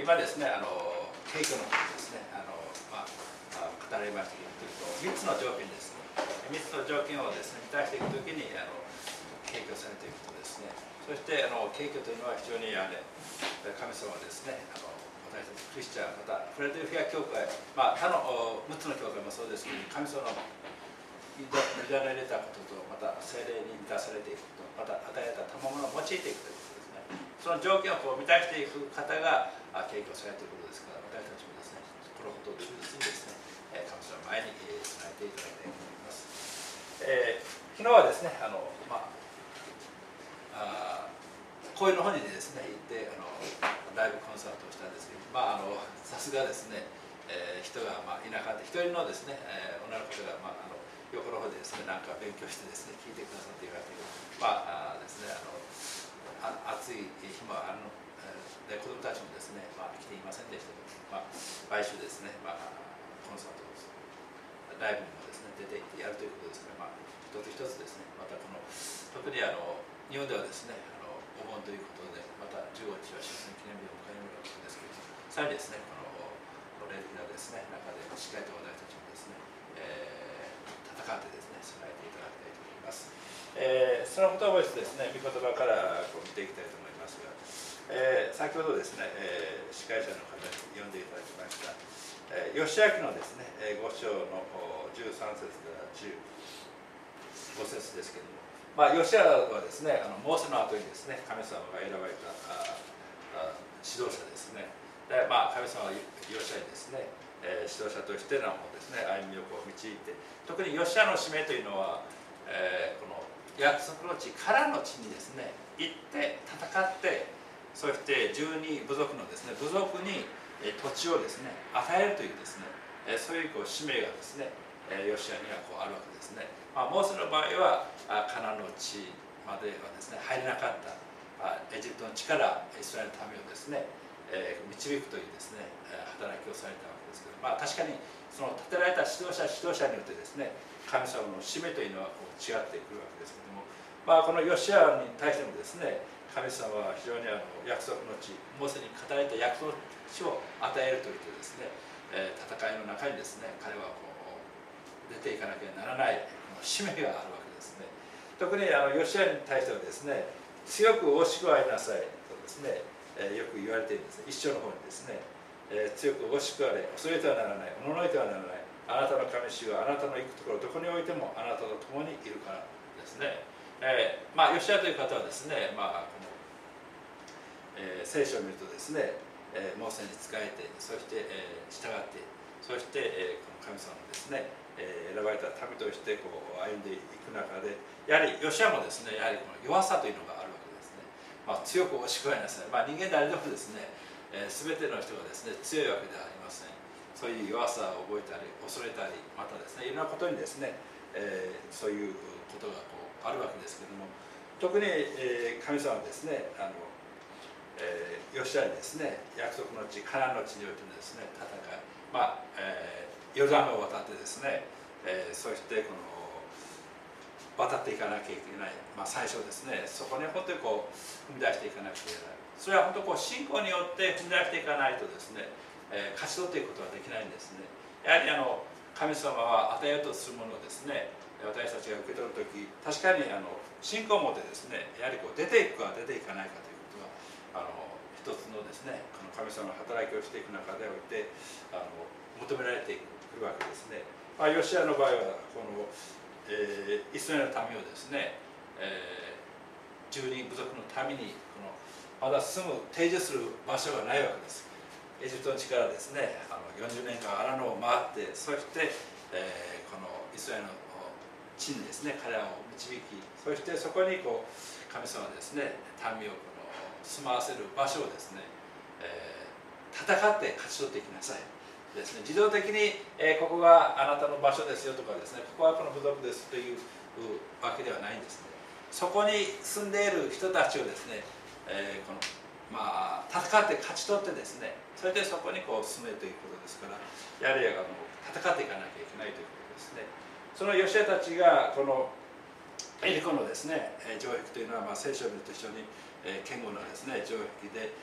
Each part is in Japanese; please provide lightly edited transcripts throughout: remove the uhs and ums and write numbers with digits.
今ですね、景挙の方ですね、語られましたけど、3つの条件ですね、3つの条件をですね、満たしていくときに景挙されていくことですね。そして景挙というのは非常に神様はですね、私たちクリスチャン、またフィラデルフィア教会、他の6つの教会もそうですけど、神様の委ねられたことと、また聖霊に満たされていくこと、また与えられた賜物を用いていくということですね。その条件を満たしていく方が景挙されていることですから、私たちもですね、このことを忠実にですね、神様の前に備えていただきたいと思います。昨日はですね、公園の方にですね行ってライブコンサートをしたんですけど、さすがですね、人がいなかった、一人のですね、女の子が横の方でですね、なんか勉強してですね、聞いてくださっているわけで、ですね、暑い日もで子どもたちもですね、来ていませんでしたけど、毎週ですね、コンサートをライブにもですね出ていってやるということですから、一つ一つですね、またこの特に日本ではですね、お盆ということで、また15日は終戦記念日を迎えるわけですけれども、さらにですね、この礼儀のですね中でしっかりと私たちもですね、戦ってですね備えていただきたいと思います。そのことを覚えてですね、御言葉から見ていきたいと思いますが、先ほどですね、司会者の方に読んでいただきました、ヨシア記のですね、5章の13節から15節ですけれども、ヨシアはですね、モーセの後にですね、神様が選ばれた指導者ですね。で、神様はヨシアにですね、指導者としてのですね、歩みを導いて、特にヨシアの使命というのは、この約束の地からの地にですね、行って戦って、そして12部族のですね、部族に土地をですね、与えるというですね、そういう使命がですね、ヨシアにはあるわけですね。モーセの場合はカナンの地まではですね入れなかったエジプトの地からイスラエルの民をですね、導くというですね働きをされたわけですけど、確かにその立てられた指導者によってですね、神様の使命というのは違ってくるわけですけども、このヨシアに対してもですね、神様は非常に約束の地、モーセに語られた約束の地を与えるといってですね、戦いの中にですね、彼は出ていかなきゃならない使命があるわけですね。特にヨシアに対してはですね、強く惜しくありなさいとですね、よく言われているんです。一章の方にですね、強く惜しくあれ、恐れてはならない、おののいてはならない、あなたの神主はあなたの行くところどこにおいてもあなたと共にいるからですね。ヨシアという方はですね、この、聖書を見るとですね、モーセに仕えて、そして、従って、そして、この神様のですね、選ばれた民として歩んでいく中で、やはりヨシアもですね、やはりこの弱さというのがあるわけですね。強く押し加えなさい。人間誰でもですね、全ての人がですね強いわけではありません。そういう弱さを覚えたり恐れたり、またですねいろんなことにですね、そういうことがあるわけですけれども、特に、神様はですねヨシアにですね約束の地カナンの地においてのですね戦い、ヨルダン川を渡ってですね、そしてこの渡っていかなきゃいけない、最初ですね、そこに本当に踏み出していかなきゃいけない。それは本当信仰によって踏み出していかないとですね、勝ち取っていくことはできないんですね。やはり神様は与えようとするものをですね、私たちが受け取るとき、確かに信仰を持ってですね、やはり出ていくか出ていかないかということが一つのですね、この神様の働きをしていく中でおいて求められてくるわけですね。ヨシアの場合はこのイスラエルの民をですね、12部族の民にまだ住む定住する場所がないわけです。エジプトの地からですね40年間荒野を回って、そして、このイスラエルの地にですね彼らを導き、そしてそこに神様はですね民を住まわせる場所をですね、戦って勝ち取っていきなさいですね、自動的に、ここがあなたの場所ですよとかですね、ここはこの部族ですというわけではないんですね。そこに住んでいる人たちをですね、戦って勝ち取ってですね、それでそこに住めということですから、やはり戦っていかなきゃいけないということですね。そのヨシアたちがこのエリコのですね城壁というのは、聖書を見ると非常に堅固なですね城壁で、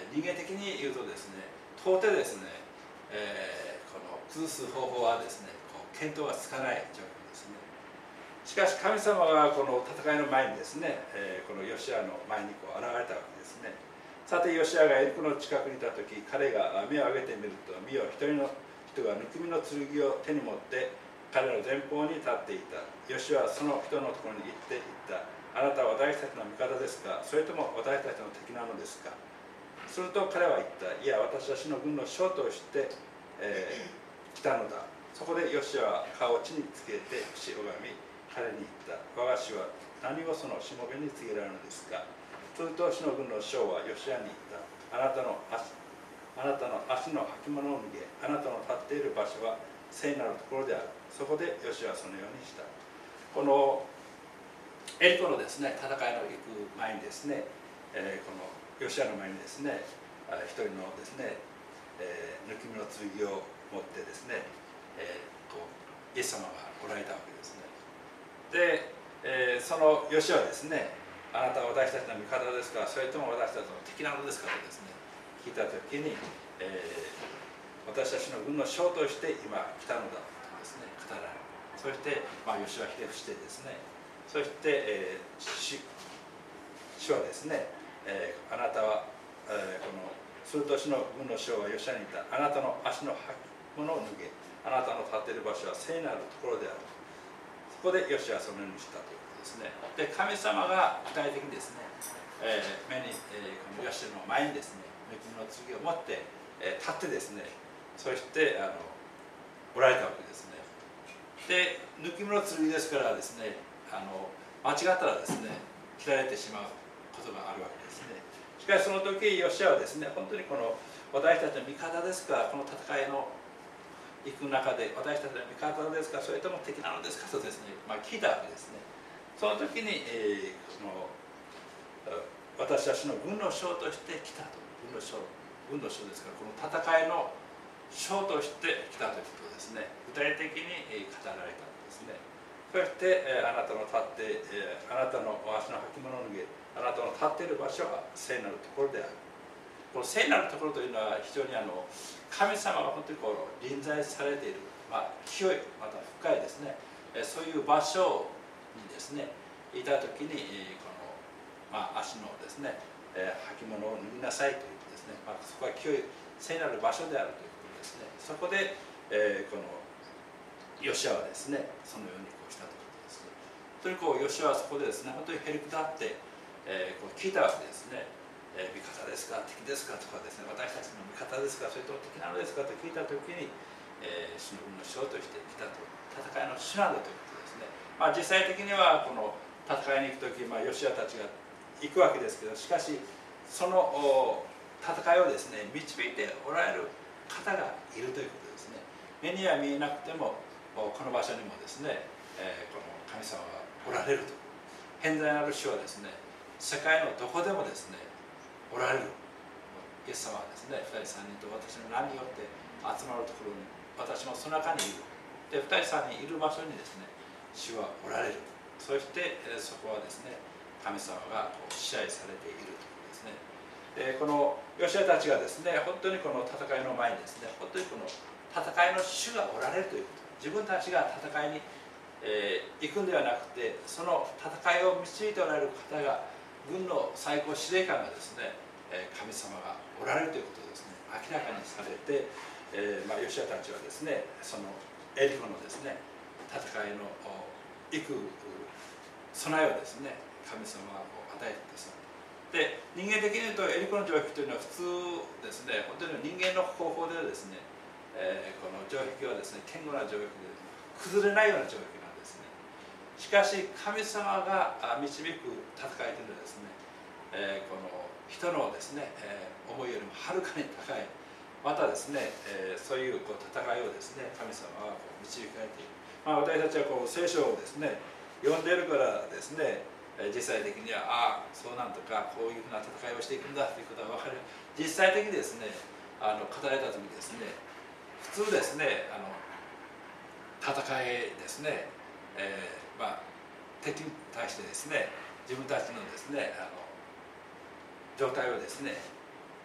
人間的に言うとですね、到底ですね、この崩す方法はですね、見当がつかない状況ですね。しかし神様がこの戦いの前にですね、このヨシアの前に現れたわけですね。さてヨシアがエリコの近くにいた時、彼が目を上げてみると、見よ、一人の人が抜き身の剣を手に持って彼の前方に立っていた。ヨシアはその人のところに行って言った。あなたは私たちの味方ですか、それとも私たちの敵なのですか。すると彼は言った。いや、私は主の軍の将として、来たのだ。そこでヨシアは顔を地につけて口を拝み、彼に言った。我が主は何をそのしもべに告げられるのですか。すると主の軍の将はヨシアに言った。あなたの足の履物を脱げ。あなたの立っている場所は聖なるところである。そこでヨシアはそのようにした。このエリコのですね、戦いの行く前にですね、このヨシアの前にですね、一人のですね、抜き身の剣を持ってですね、イエス様がおられたわけですね。で、そのヨシアはですね、あなたは私たちの味方ですか、それとも私たちの敵なのですかとですね、聞いたときに、私たちの軍の将として今来たのだとですね、語られる。そして、ヨシアはひれ伏してですね、そして、主はですね、あなたは、すると主の軍の将はヨシアに言った。あなたの足の履物を脱げ。あなたの立っている場所は聖なるところである。そこでヨシアはそのようにしたということですね。で、神様が具体的にですね、目に、このヨシアの前にですね、抜き身の剣を持って、立ってですね、そしておられたわけですね。で、抜き身の剣ですからですね、間違ったらですね、切られてしまうことがあるわけですね。しかしその時ヨシアはですね、本当にこの私たちの味方ですか、この戦いの行く中で私たちの味方ですか、それとも敵なのですかとですね、聞いたわけですね。その時に、私たちの軍の将として来たと。軍の将ですから、この戦いの将として来たということですね、具体的に語られたんですね。そして、あなたの立って、あなたの足の履物を脱げ。あなたの立っている場所は聖なるところである。この聖なるところというのは非常に神様が本当に臨在されている、清い、また深いですね、そういう場所にですね、いた時にこの、足のですね、履物を脱ぎなさいというですね、そこは清い聖なる場所であるということですね。そこで、このヨシアはですね、そのようにしたということですね。本当にヨシアはそこでですね、本当にへりくだって、聞いたわけですね。味方ですか、敵ですかとかですね、私たちの味方ですか、それとも敵なのですかと聞いたときに、主の軍の将として来たと、戦いの主なんだということですね。実際的にはこの戦いに行くとき、ヨシアたちが行くわけですけど、しかしその戦いをですね、導いておられる方がいるということですね。目には見えなくても、この場所にもですね、この神様がおられると。偏在なる主はですね、世界のどこでもですね、おられる。イエス様はですね、2人3人と私の名によって集まるところに、私もその中にいる。で、2人3人いる場所にですね、主はおられる。そしてそこはですね、神様が支配されているということですね。このヨシアたちがですね、本当にこの戦いの前にですね、本当にこの戦いの主がおられるということ、自分たちが戦いに、行くんではなくて、その戦いを導いておられる方が、軍の最高司令官がですね、神様がおられるということをですね、明らかにされて、ヨシアたちはですね、そのエリコのですね、戦いの行く備えをですね、神様が与えてくださる。で、人間的に言うとエリコの城壁というのは普通ですね、本当に人間の方法ではですね、この城壁はですね、堅固な城壁で崩れないような城壁なんですね。しかし神様が導く戦いというのはですね、この人のですね、思いよりもはるかに高い、またですね、そういう戦いをですね、神様は導かれている。私たちは聖書をですね、読んでいるからですね、実際的にはそうなんとかこういうふうな戦いをしていくんだということは分かる。実際的にですね、語られた時にですね、普通ですね、戦いですね、敵に対してですね、自分たちのですね、状態をですね、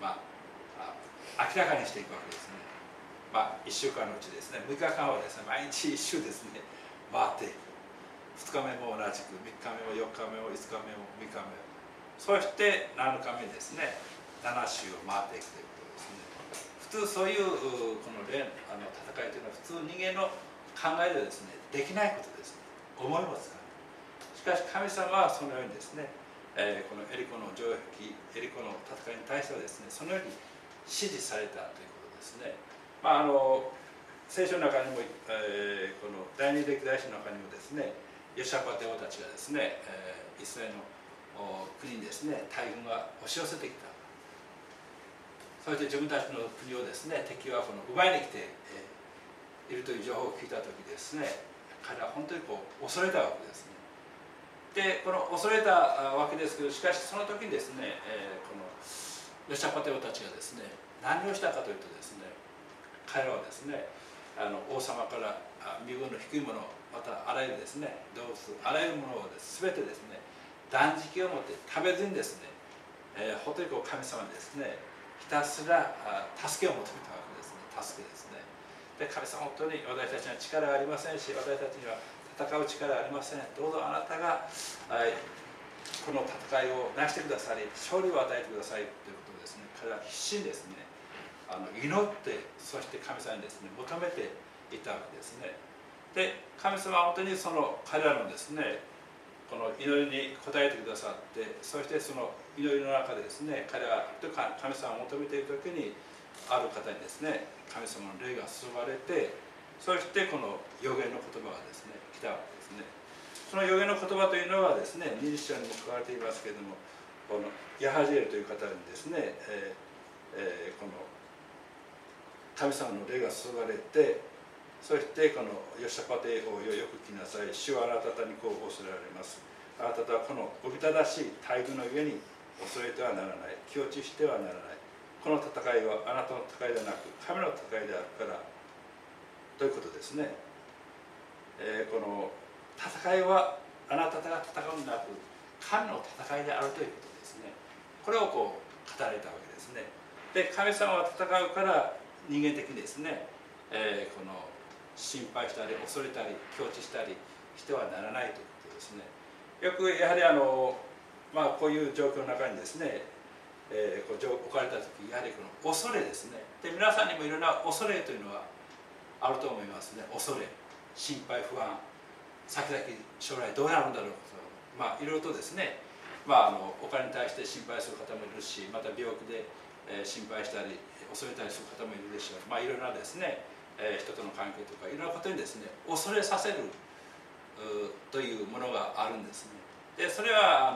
明らかにしていくわけですね。1週間のうちですね、6日間はですね、毎日1周ですね、回っていく。2日目も同じく、3日目も4日目も5日目も6日目も、そして7日目ですね、7周を回っていくということですね。普通そういうこの戦いというのは普通人間の考えでですね、できないことです。思いもつかない。しかし神様はそのようにですね、このエリコの城壁、エリコの戦いに対してはですね、そのように指示されたということですね。聖書の中にも、この第二歴代史の中にもですね、ヨシャパテ王たちがですね、イスラエルの国にですね、大軍が押し寄せてきた。そして自分たちの国をですね、敵はこの奪いに来ているという情報を聞いた時ですね、彼は本当に恐れたわけですね。で、この恐れたわけですけど、しかしその時にですね、このヨシャパテ王たちがですね、何をしたかというとですね、彼らはですね、王様から身分の低いもの、またあらゆるですね、動物、あらゆるものを全てですね、断食をもって食べずにですね、本当に神様にですね、ひたすら助けを求めたわけですね。助けですね。で、神様、本当に私たちには力がありませんし、私たちには戦う力がありません。どうぞあなたがこの戦いを成してくださり、勝利を与えてくださいということをですね、彼は必死にですね、祈って、そして神様にですね、求めていたわけですね。で、神様は本当にその彼らのですね、この祈りに応えてくださって、そしてその祈りの中でですね、彼は神様を求めている時に、ある方にですね、神様の霊が注がれて、そしてこの預言の言葉がですね、来たわけですね。その預言の言葉というのはですね、20章にも書かれていますけれども、このヤハジエルという方にですね、この神様の霊が注がれて、そしてこのヨシャパテ王よ、よく聞きなさい。主はあなた方にこう仰せられます。あなた方はこのおびただしい大軍の上に恐れてはならない。気落ちしてはならない。この戦いはあなたの戦いではなく、神の戦いであるからということですね。この戦いはあなた方が戦うんでなく、神の戦いであるということですね。これを語られたわけですね。で、神様は戦うから人間的にですね、この心配したり恐れたり気落ちしたりしてはならないということですね。よくやはりこういう状況の中にですね、置かれた時、やはりこの恐れですね。で、皆さんにもいろんな恐れというのはあると思いますね。恐れ、心配、不安、先々将来どうなるんだろうかと、いろいろとですね、お金に対して心配する方もいるし、また病気で心配したり恐れたりする方もいるでしょう。いろんなですね、人との関係とかいろんなことにですね、恐れさせるというものがあるんですね。で、それは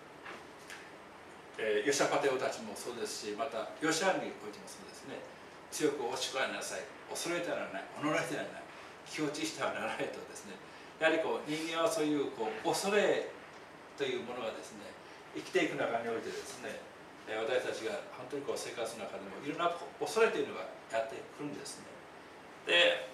ヨシャパテ王たちもそうですし、またヨシアにおいてもそうですね。強くおしくらなさい、恐れてはならない、己れてはならない、気落ちしてはならないとですね、やはり人間はそういう恐れというものがですね、生きていく中においてですね、私たちが本当に生活の中でもいろんな恐れというのがやってくるんですね。で、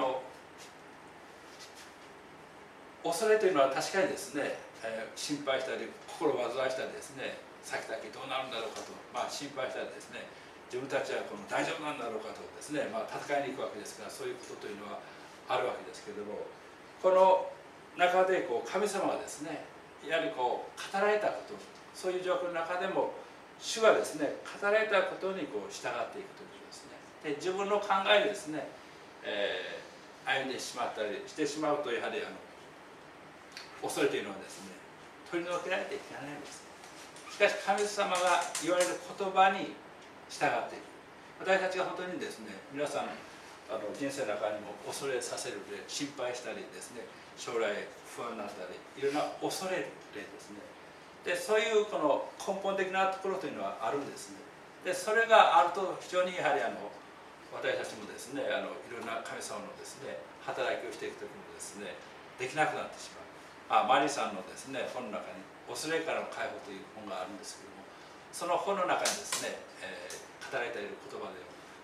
恐れというのは確かにですね、心配したり心を煩わしたりですね、先々どうなるんだろうかと、心配したりですね、自分たちは大丈夫なんだろうかとですね、戦いに行くわけですから、そういうことというのはあるわけですけれども、この中で神様がですね、やはり語られたこと、そういう状況の中でも主がですね、語られたことに従っていくということですね。で、自分の考えですね、歩んでしまったりしてしまうと、やはり恐れというのはですね、取り除けられていかないんです。しかし神様が言われる言葉に従っていく。私たちが本当にですね、皆さん人生の中にも恐れさせる例、心配したりですね、将来不安になったり、いろんな恐れる例ですね。で、そういうこの根本的なところというのはあるんですね。で、それがあると非常にやはり私たちもですね、いろんな神様のですね、働きをしていくときもですね、できなくなってしまう。マリさんのですね、本の中に恐れからの解放という本があるんですけども、その本の中にですね、語られている言葉で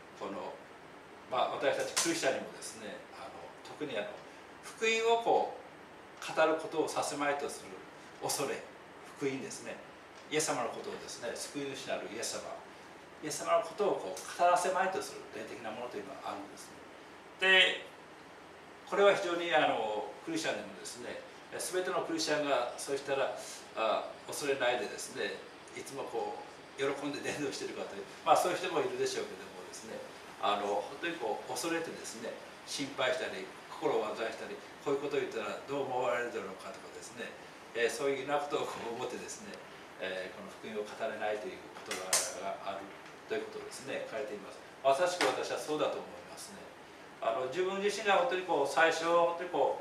私たちクリスチャンにもですね、特に福音を語ることをさせまいとする恐れ、福音ですね、イエス様のことをですね、救い主なるイエス様、 イエス様のことをこう語らせまいとする霊的なものというのはあるんですね。でこれは非常にクリスチャンでもですね、全てのクリスチャンがそうしたら恐れないでですね、いつもこう喜んで伝道しているかという、そういう人もいるでしょうけれどもですね、本当にこう恐れてですね、心配したり心を患いしたり、こういうことを言ったらどう思われるだろうかとかですね、そういうようなことをこう思ってですね、この福音を語れないという言葉があるということをですね書いています。まさしく私はそうだと思いますね。自分自身が本当にこう最初本当にこう、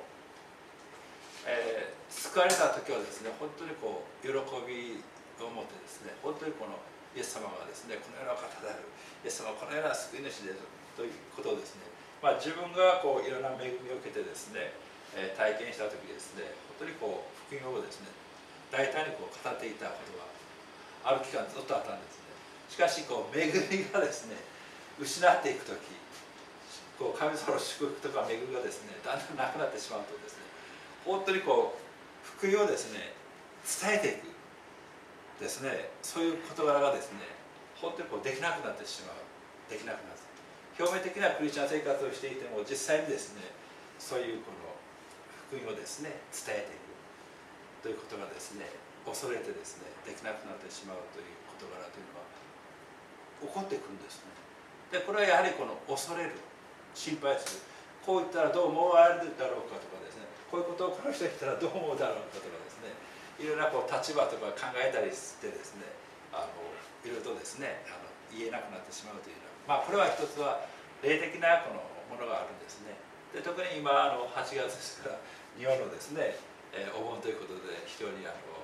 救われた時はですね、本当にこう喜びを持ってですね、本当にこのイエス様がですね、このような方である、イエス様はこのような救い主であるということをですね、自分がこういろんな恵みを受けてですね、体験した時ですね、本当にこう福音をですね、大胆にこう語っていたことがある期間ずっとあったんですね。しかしこう恵みがですね、失っていく時、こう神様の祝福とか恵みがですね、だんだんなくなってしまうとですね、本当にこう福音をですね伝えていくですね、そういう事柄がですね、本当にこうできなくなってしまう、できなくなる。表面的なクリスチャン生活をしていても、実際にですね、そういうこの福音をですね伝えていくということがですね、恐れてですねできなくなってしまうという事柄というのは起こってくるんですね。でこれはやはりこの恐れる、心配する、こう言ったらどう思われるだろうかとかですね、こういうことをこの人言ったらどう思うだろうかとかですね、いろいろなこう立場とか考えたりしてですね、いろいろとですね言えなくなってしまうというのは、これは一つは霊的なこのものがあるんですね。で特に今8月ですから、日本のですね、お盆ということで非常に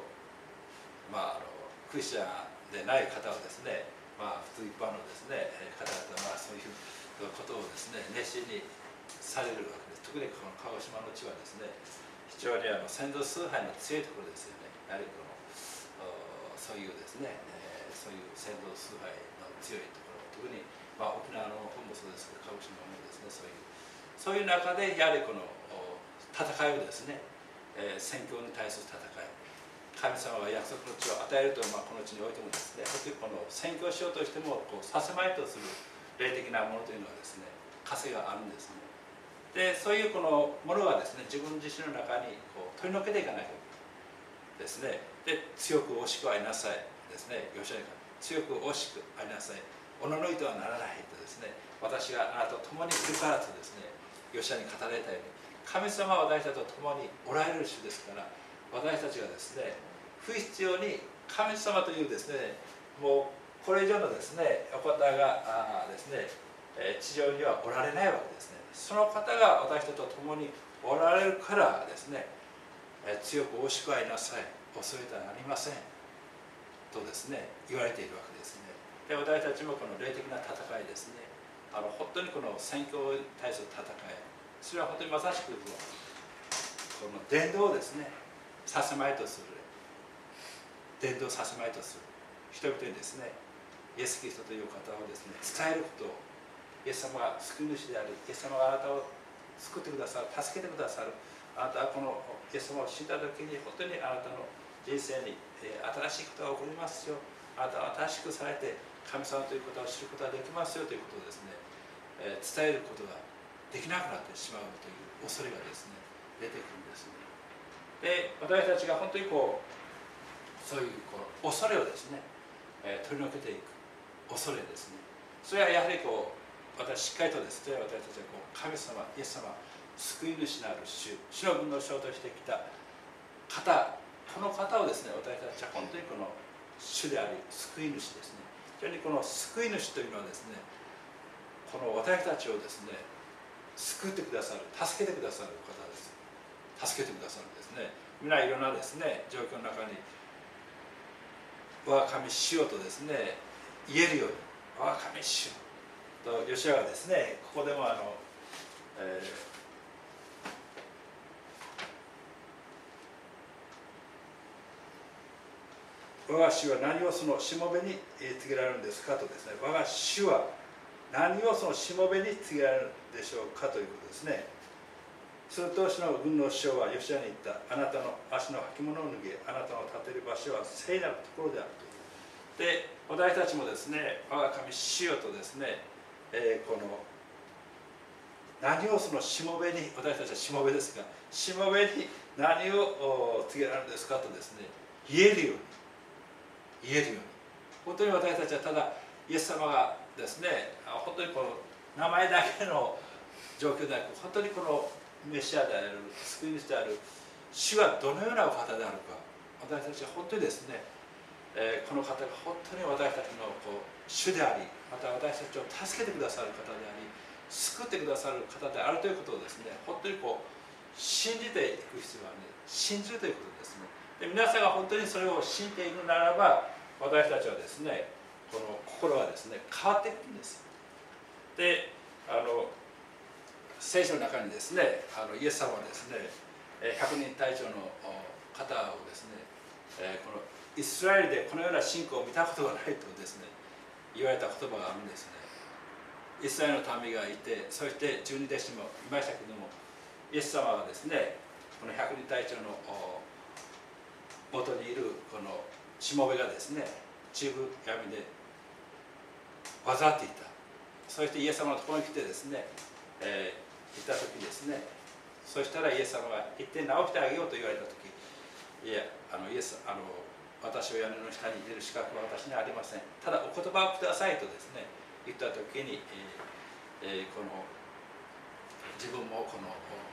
クリスチャンでない方はですね、普通一般のですね方々はそういうことをですね熱心にされるわけです。特にこの鹿児島の地はですね、非常に先祖崇拝の強いところですよね。やはりこのそういうですね、そういう先祖崇拝の強いところ、特に、沖縄の方もそうですけど、鹿児島もですね、そういう中でやはりこの戦いをですね、宣教に対する戦い、神様が約束の地を与えると、この地においてもですね、この宣教しようとしてもこうさせまいとする霊的なものというのはですね、枷があるんですね。でそういうこのものがですね、自分自身の中にこう取り除けていかなきゃですね。で強く惜しくありなさいですね、ヨシュアに強く惜しくありなさい、おののいてはならないとですね、私があなたと共にいるからとですね、ヨシュアに語られたように、神様は私たちと共におられる主ですから、私たちがですね不必要に神様というですね、もうこれ以上のですねお方がですね地上にはおられないわけですね。その方が私たちと共におられるからですね、強く惜しくありなさい、恐れてはなりませんとですね言われているわけですね。で私たちもこの霊的な戦いですね、本当にこの宣教に対する戦い、それは本当にまさしくこの伝道をですねさせまいとする、伝道させまいとする人々にですね、イエス・キリストという方をですね伝えることを、イエス様が救い主であり、イエス様があなたを救ってくださる、助けてくださる、あなたはこのイエス様を信じた時に本当にあなたの人生に新しいことが起こりますよ、あなたは新しくされて神様ということを知ることができますよということをですね、伝えることができなくなってしまうという恐れがですね出てくるんですね。で私たちが本当にこうそういう恐れをですね、取り除けていく恐れですね、それはやはりこうしっかりとですね、私たちはこう神様、イエス様、救い主なる主の分の主としてきた方、この方をですね、私たちは本当にこの主であり救い主ですね。非常にこの救い主というのはですね、この私たちをですね救ってくださる、助けてくださる方です。助けてくださるんですね。皆いろんなですね状況の中に我が神主よとですね言えるように、我が神主よとヨシュアがですね、ここでも我が主は何をそのしもべに告げられるんですかとですね、我が主は何をそのしもべに告げられるでしょうかということですね。すると主の軍の首相はヨシュアに言った、あなたの足の履物を脱げ、あなたの立てる場所は聖なるところであると。で私たちもですね、我が神主よとですね、この何をそのしもべに、私たちはしもべですが、しもべに何を告げられるんですかとですね、言えるように本当に私たちはただイエス様がですね、本当にこの名前だけの状況でなく、本当にこのメシアである救い主である主がどのようなお方であるか、私たちは本当にですね、この方が本当に私たちの主であり、また私たちを助けてくださる方であり、救ってくださる方であるということをですね、本当に信じていく必要はね、信じるということですね。で、皆さんが本当にそれを信じているならば、私たちはですね、この心がですね、変わっていくんです。で、聖書の中にですね、イエス様はですね、百人隊長の方をですね、このイスラエルでこのような信仰を見たことがないとですね、言われた言葉があるんですね。イスラエルの民がいて、そして十二弟子もいましたけども、イエス様はですね、この百人隊長の元にいるこのしもべがですね、十分闇で患っていた。そしてイエス様のところに来てですね、行った時ですね、そしたらイエス様が行って治してあげようと言われた時、いや、イエス私を屋根の下に入れる資格は私にはありません。ただお言葉をくださいとですね、言った時に、この自分もこの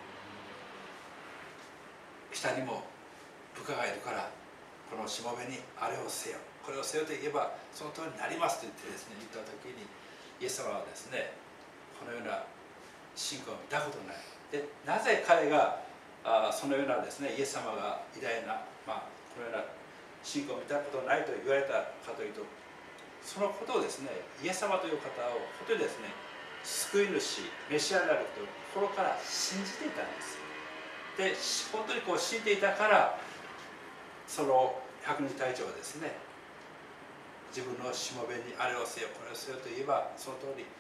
下にも部下がいるから、このしもべにあれをせよ、これをせよと言えばその通りになりますと言ってですね、言った時に、イエス様はですね、このような信仰を見たことない。で、なぜ彼がそのようなですね、イエス様が偉大な、このような信仰を見たことないと言われたかというと、そのことをですね、イエス様という方を本当にですね、救い主、メシアであると心から信じていたんです。で、本当に信じていたから、その百人隊長はですね、自分のしもべにあれをせよこれをせよと言えばその通り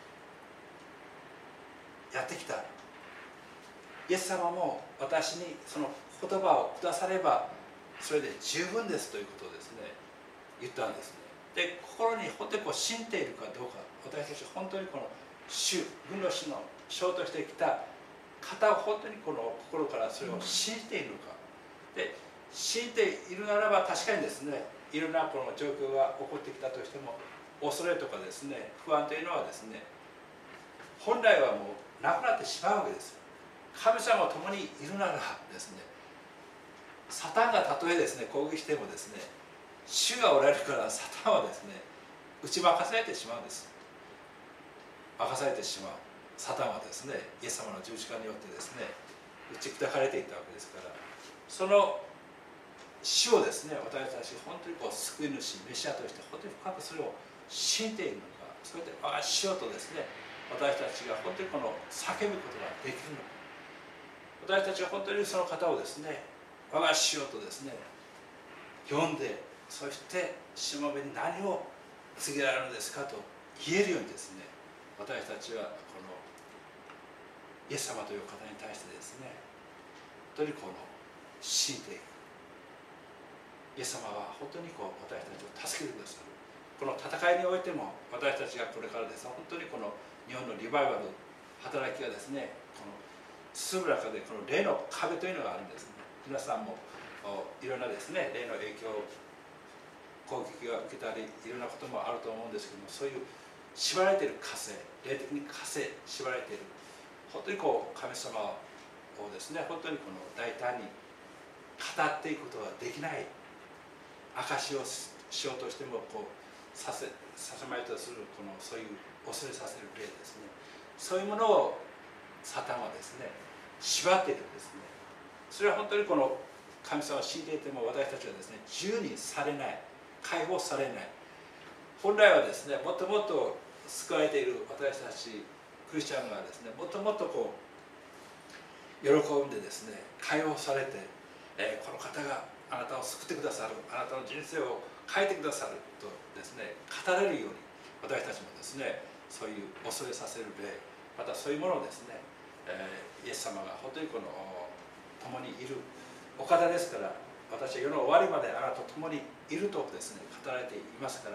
やってきた。イエス様も私にその言葉をくださればそれで十分ですということをですね、言ったんですね。で、心に本当に信じているかどうか、私たち本当にこの主、軍の主の将としてきた方を本当にこの心からそれを信じているのか。で、信じているならば確かにですね、いろんなこの状況が起こってきたとしても、恐れとかですね、不安というのはですね、本来はもうなくなってしまうわけです。神様と共にいるならですね、サタンがたとえですね、攻撃してもですね、主がおられるからサタンはですね、打ち負かされてしまうんです。任されてしまう。サタンはですね、イエス様の十字架によってですね、打ち砕かれていたわけですから、その主をですね、私たち本当に救い主、メシアとして本当に深くそれを信じているのか、それで主よとですね、私たちが本当に叫ぶことができるのか、私たちは本当にその方をですね、我が主よとですね、呼んで、そしてしもべに何を告げられるのですかと言えるようにですね、私たちはこのイエス様という方に対してですね、本当に信じていく。イエス様は本当に私たちを助けてくださる。この戦いにおいても私たちがこれからですね、本当にこの日本のリバイバル働きがですね、この進む中でこの霊の壁というのがあるんですね。皆さんもいろんなですね、霊の影響、攻撃が受けたりいろんなこともあると思うんですけども、そういう縛られている枷、霊的に枷、縛られている、本当に神様をですね、本当に大胆に語っていくことができない、証しをしようとしてもさせまいとするそういう恐れさせる霊ですね、そういうものをサタンはですね、縛っているんですね。それは本当に神様を信じていても私たちはですね、自由にされない、解放されない。本来はですね、もっともっと救われている私たちクリスチャンがですね、もっともっと喜んでですね、解放されて、この方があなたを救ってくださる、あなたの人生を変えてくださるとですね、語れるように私たちもですね、そういう恐れさせる霊、またそういうものをですね、イエス様が本当に共にいるお方ですから、私は世の終わりまであなたと共にいるとですね、語られていますから、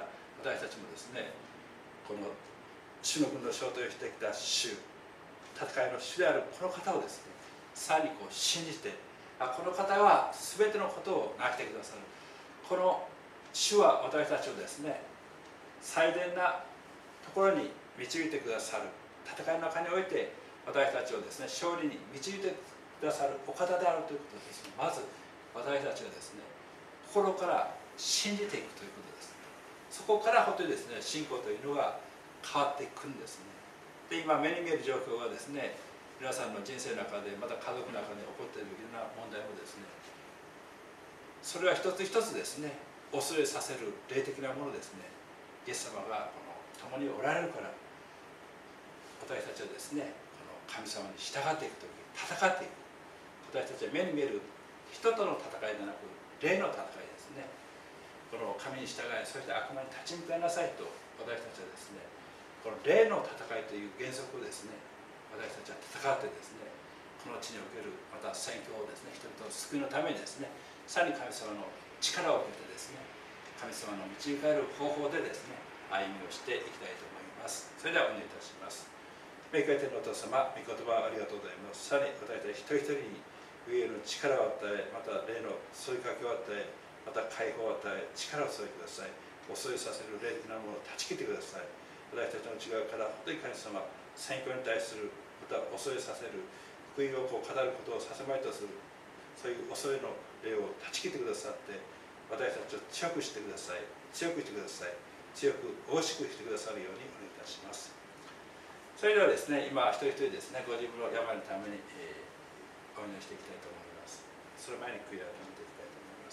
私たちもですね、この主の軍の正体をしてきた主、戦いの主であるこの方をですね、さらにこう信じて、この方は全てのことをなしてくださる、この主は私たちをですね、最善なところに導いてくださる、戦いの中において私たちをですね、勝利に導いてくださるお方であるということです。まず私たちはですね、心から信じていくということです。そこから本当にですね、信仰というのが変わっていくんですね。で、今目に見える状況がですね、皆さんの人生の中で、また家族の中で起こっているいろんな問題もですね、それは一つ一つですね、恐れさせる霊的なものですね。イエス様がこの共におられるから、私たちはですね、この神様に従っていくとき、戦っていく。私たちは目に見える人との戦いでなく、霊の戦いですね。この神に従い、そして悪魔に立ち向かいなさいと、私たちはですね、この霊の戦いという原則をですね、私たちは戦ってですね、この地におけるまた宣教をですね、人々の救いのためにですね、さらに神様の力を受けてですね、神様の導かれる方法でですね、歩みをしていきたいと思います。それではお願いいたします。恵み天のお父様、御言葉ありがとうございます。さらに私たち一人一人に上への力を与え、また霊の添いかけを与え、また解放を与え、力を添えてください。恐れさせる霊的なものを断ち切ってください。私たちの内側から本当に神様、宣教に対する、また恐れさせる、福音を語ることをさせまいとする、そういう恐れの霊を断ち切ってくださって、私たちを強くしてください。強くしてください。強く大しくしてくださるようにお願いいたします。それではですね、今一人一人ですね、ご自分の病のために、お祈りしていきたいと思います。その前に悔い改めていきたいと思います。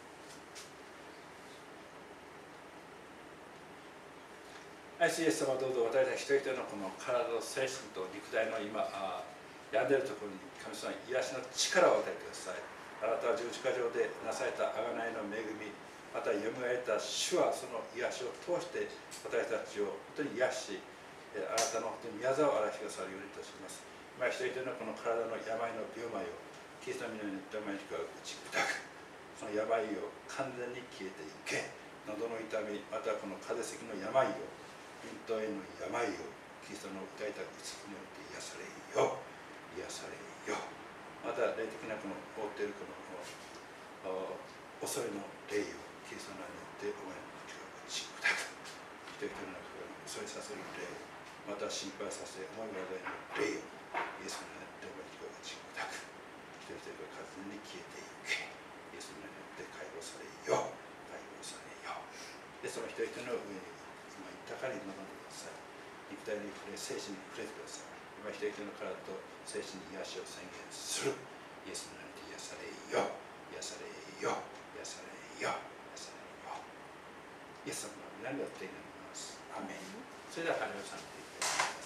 愛するイエス様、どうぞ私たち一人一人のこの体と精神と肉体の今病んでいるところに神様に癒しの力を与えてください。あなたは十字架上でなされた贖いの恵み、またよみがえった主はその癒しを通して私たちを本当に癒し、あなたの本当に宮沢を表してくださるようにとします。今一人一人のこの体の病の病をキリストの皆によって毎日から打ち砕く。その病を完全に消えていけ。喉の痛み、またこの風邪咳の病を、咽頭炎の病をキリストの訴えた慈しみによって癒されよ。癒されよ。また霊的なこの覆っているこの恐れの霊をキリストの名によってお前の口を打ち砕く。一人一人の心に恐れさせる霊、また心配させ思いがない霊をイエスの名によってお前の口を打ち砕く。一人一人が完全に消えていけ。イエスの名によって解放されよ。解放されよ。で、その一人一人の上に今豊かに臨んでください。肉体に触れ、精神に触れてください。今一人一人の体と精神に癒しを宣言する。イエスの名によって癒されよ。癒されよ。癒されよ。癒されよ。イエス様の皆によって祈ります。アメン。それでは彼を賛美いただきます。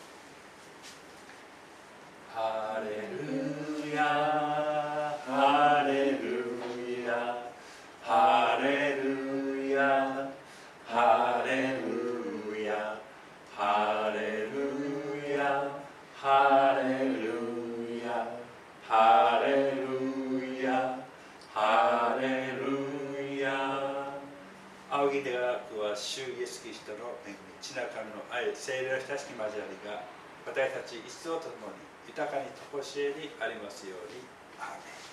ハレルヤ、ハレルヤ、ハレルヤ、ハレルヤ、ハレルヤ、ハレルヤ、ハレルヤ、ハレルヤ。仰ぎ願わくは主イエスキリストの恵み、父なる神の愛、聖霊の親しき交わりが私たち一同とともに豊かにとこしえにありますように。アーメン。